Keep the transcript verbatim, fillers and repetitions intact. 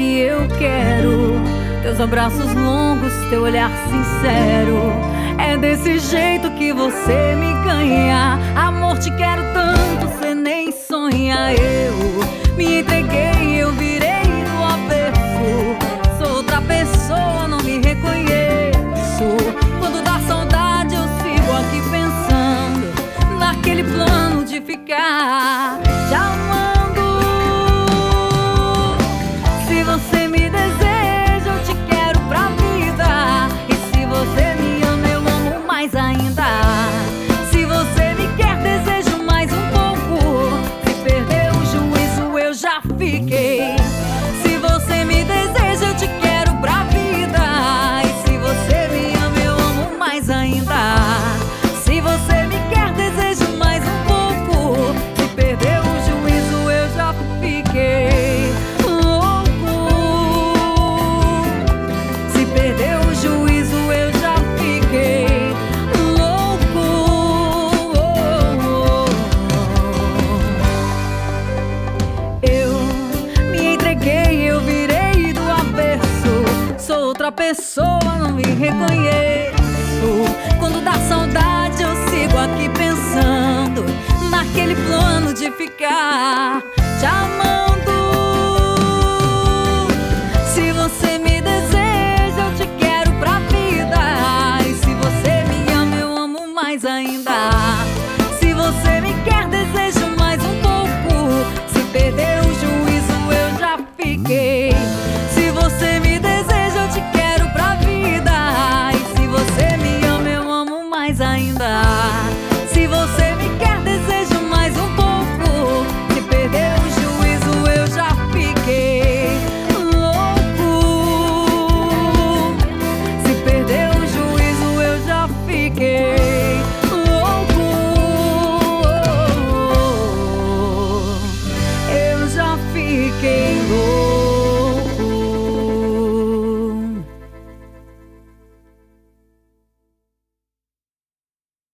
que eu quero. Teus abraços longos, teu olhar sincero. É desse jeito que você me ganha. Amor, te quero tanto, cê nem sonha. Eu me entreguei, eu virei do avesso. Sou outra pessoa, não me reconheço. Quando dá saudade eu sigo aqui pensando naquele plano de ficar te amando. Se você me deseja, eu te quero pra vida. E se você me ama, eu amo mais ainda. Se você me quer, desejo mais um pouco. Se perder o juízo, eu já fiquei. Se você me deseja, eu te quero pra vida. E se você me ama, eu amo mais ainda. Se você me quer, desejo mais um pouco. Se perder o juízo, eu já fiquei louco. Se perder o juízo, eu já fiquei louco. Eu me entreguei, eu virei do avesso. Sou outra pessoa, não me reconheço. Quando dá saudade eu sigo aqui pensando naquele plano de ficar te amando.